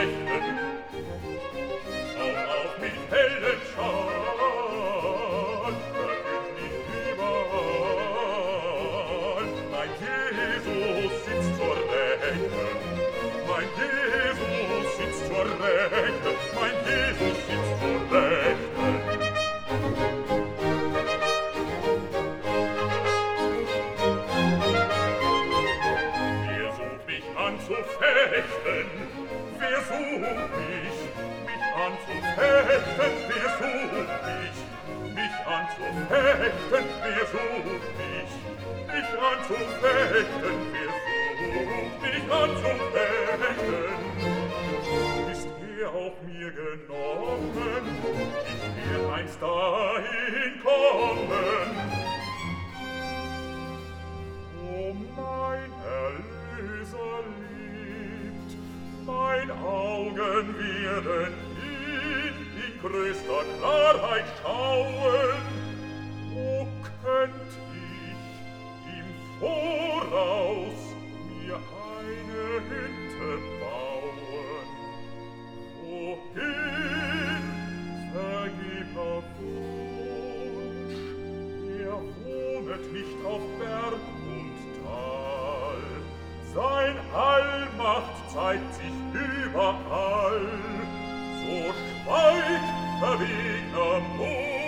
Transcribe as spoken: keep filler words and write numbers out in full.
Rechten, auch auf mit hellen Schal, verkündigt überall, mein Jesus sitzt zur Rechten, mein Jesus sitzt zur Rechten, mein Jesus sitzt zur Rechten. Wer sucht mich anzufechten? Wer sucht mich, mich anzufechten? Wer sucht mich, mich anzufechten? Wer sucht mich, mich anzufechten? Wer sucht mich anzufechten? Ist er auch mir genommen? Ich werd einst dahin kommen. O mein Erlöser lebt, mein Augen werden ihn in größter Klarheit schauen. O könnt ich im Voraus mir eine Hütte bauen, wohin vergebener Wunsch, er wohnet nicht auf Berg und Tal, sein Allmacht zeigt sich überall, so schweigt verwegener Mut.